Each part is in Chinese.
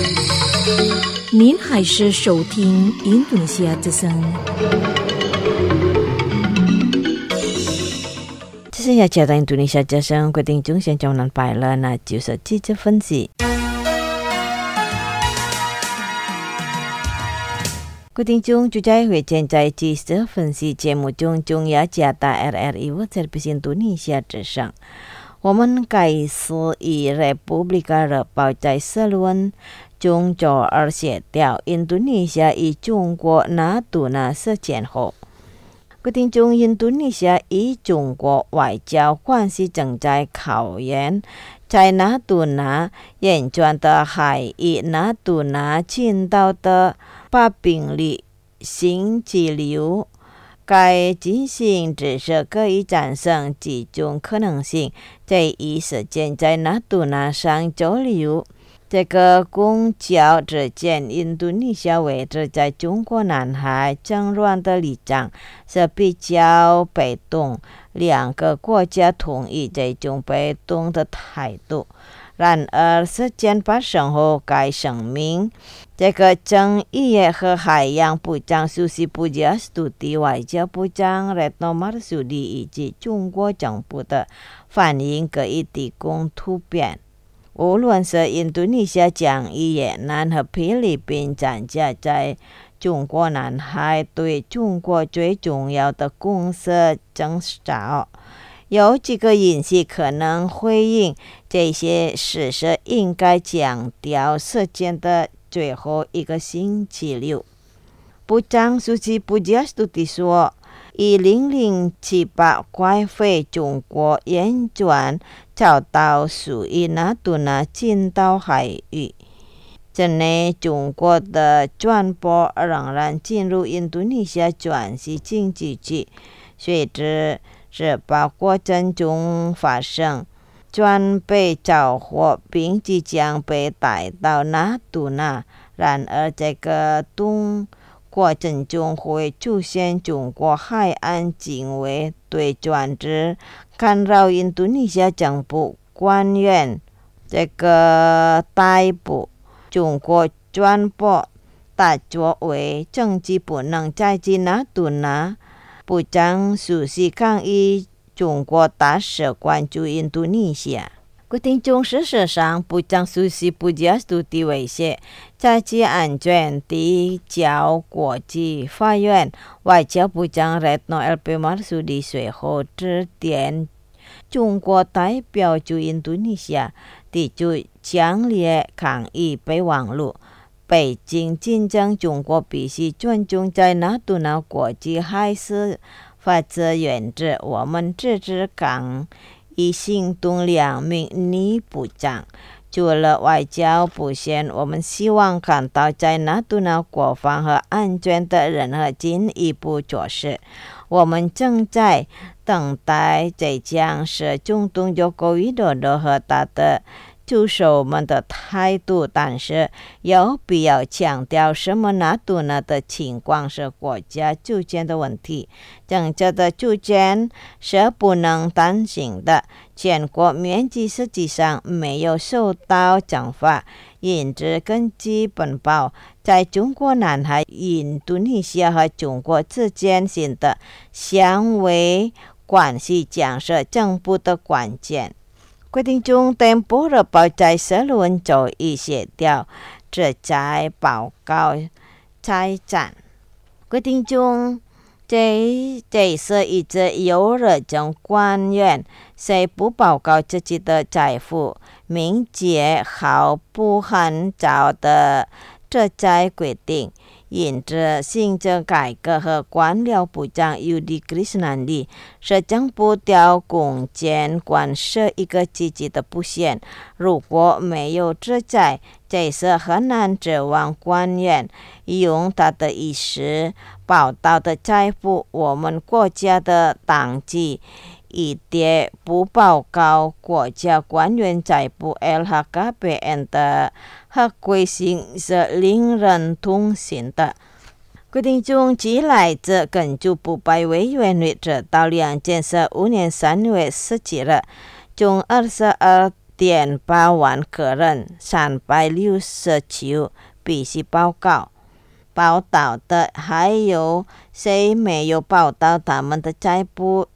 您还是收听印度尼西亚之声。这是雅加的印度尼西亚之声，决定中现在能摆了，那就是记者分析。各位听众，就在会现在记者分析节目中，中雅加的 RRI 我在印度尼西亚之声。我们开始以 Republika 的报在社论中就而写掉印度尼西亚与中国纳杜纳事件后，各位听众，印度尼西亚与中国外交关系正在考验，在纳杜纳沿转的海与纳杜纳群岛的把兵力新气流。该进行只是可以战胜几种可能性，在一时间在纳杜纳上交流。这个公交之间，印度尼西亚位置在中国南海争乱的立场是比较被动，两个国家同意这种被动的态度。然而事件发生后，该声明这个争议和海洋部长苏西布加斯图蒂、外交部长Retno Marsudi以及中国政府的反应可以提供突变。无论是印度尼西亚将与越南和菲律宾参加在中国南海对中国最重要的公司征召，有几个因素可能回应这些事实，应该强调事件的最后一个星期六。部长苏西布加斯图蒂说，以0078拐回中国沿转找到属于纳杜纳群岛海域。这内中国的转播仍然进入印度尼西亚转型经济区，随着这把过程中发生，准备着火并即将被带到纳杜纳。然而这个过程中会出现中国海岸警卫对转至干扰印度尼西亚政府官员这个逮捕。中国转播大作为政治不能再进纳杜纳。部长苏西抗议中国大使关注印度尼西亚。各位听众，事实上，部长苏西布加斯图蒂威胁在其安全提交国际法院。外交部长 Retno LP Marsudi 随后致电中国代表驻印度尼西亚，提出强烈抗议备忘录。北京竞争中国必须尊重在纳杜纳国际海事法则原则。我们支持港以行动两名女部长。除了外交部线，我们希望看到在纳杜纳国防和安全的任何进一步措施。我们正在等待这将是中东中国与多多和他的助手们的态度，但是有必要强调什么纳杜纳的情况是国家主权的问题，政治的主权是不能担心的。全国面积实际上没有受到惩罚，因此根据本报，在中国南海、印度尼西亚和中国之间新的相位关系将是政府的关键。规定中登报的报在社论就已写掉这在报告财产。规定中这是一直有热种官员谁不报告自己的财富，明节毫不含照的这在规定。因此行政改革和官僚部长 Yudi Krishnandi 是政府调公监管是一个积极的布线。如果没有这在，这是很难指望官员用他的意识报道的财富。我们国家的党纪一点不报告国家官员财富 LHKPN 的合规性是令人痛心的。规定中即来自根据不败委员会直到2015年3月17日，中22 2.8万个人369必须报告。报道的还有谁没有报道他们的债务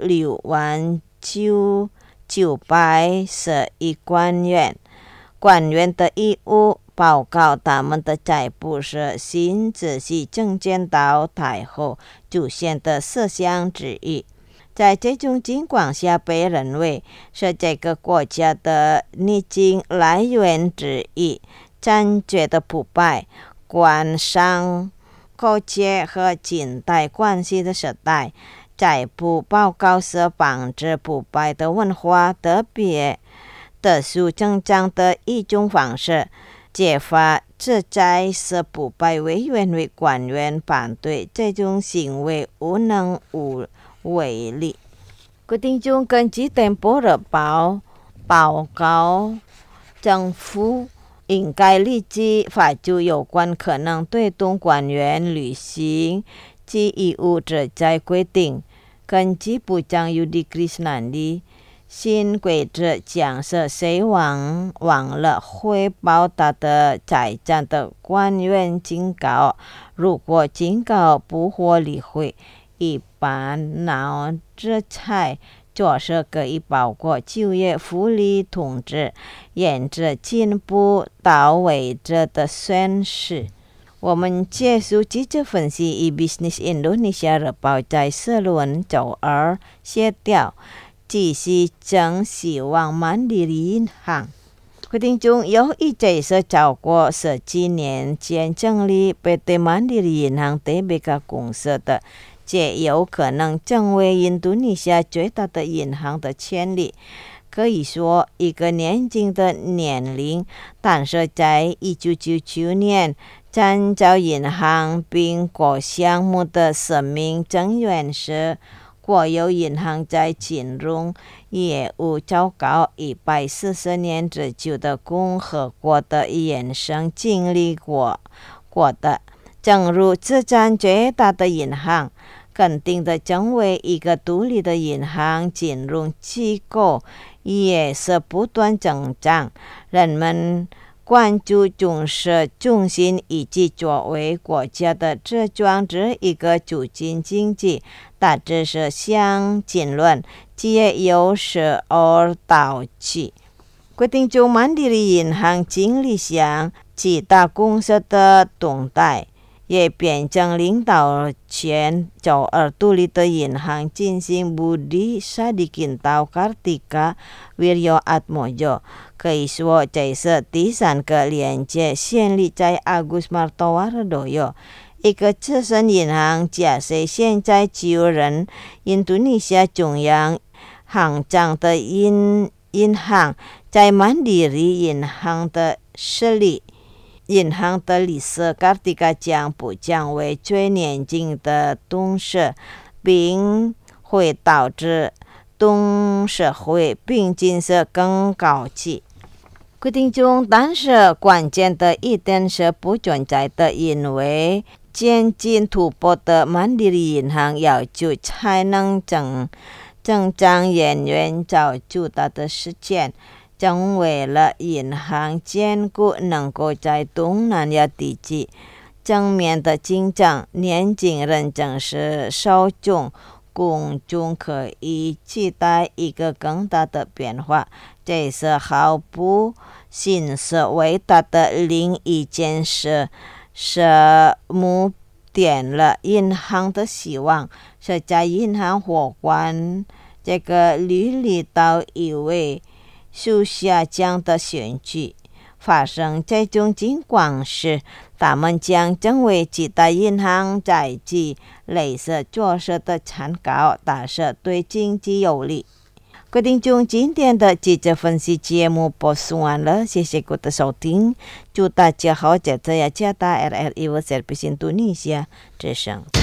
69911官员。官员的义务报告他们的债务是新泽西证券到台后出现的设想之一。在这种情况下，被认为是这个国家的逆境来源之一。战略的腐败、官商勾结和近代关系的时代，债务报告是防止腐败的文化特殊增长的一种方式。揭发这债是腐败委员会官员反对这种行为无能为力。决定中根据电波日报报告，政府应该立即发出有关可能对动官员履行其义务之债规定。根据部长Yudi Krishnandi，新规则将是谁忘了汇报他的财产的官员警告，如果警告不获理会，一般脑制裁就是可以包括就业福利通知，沿着进步到位者的损失。我们结束记者分析以 Business Indonesia 日报在社论周二写掉，继续将希望曼迪里银行。决定中有一则是超过10几年前成立 PT Mandiri 银行 Tbk 公司的，这有可能成为印度尼西亚最大的银行的潜力。可以说一个年轻的年龄，但是在1999年参照银行并购项目的10名成员是国有银行在金融业务糟糕140年之久的共和国的衍生经历过的。正如资产最大的银行肯定的成为一个独立的银行，金融机构也是不断增长。人们关注重视中心以及作为国家的这装置一个促进经济，大致是相竞论，皆有时而导致。决定中曼迪里银行经历向其他公司的动态，也变成领导权周二独立的银行进行Budi Sadikin到 Kartika Wirjo Atmojo。可以说这是第3个连接建立在 Agus Martowardoyo， 一个资深银行家是现在就任印度尼西亚中央行长的银行，在曼迪里银行的银行的理事 Kartika 将不将为最年轻的董事，并会导致董事会并进是更高级。决定中，但是关键的一点是不存在的，因为渐进突破的曼迪里银行要求才能增长远远早就大的时间，成为了银行坚固能够在东南亚地区正面的竞争。年轻人正是受众，公众可以期待一个更大的变化。这是毫不心思伟大的另一件事，是目点了银行的希望，是在银行货款这个履历到一位属下将的选举。发生这种情况时，他们将成为其他银行在其类似做事的参考，但是对经济有利。决定中今天的记者分析节目播送完了，谢谢各位的收听，祝大家好，这次雅加达 RRI Service Indonesia 之声。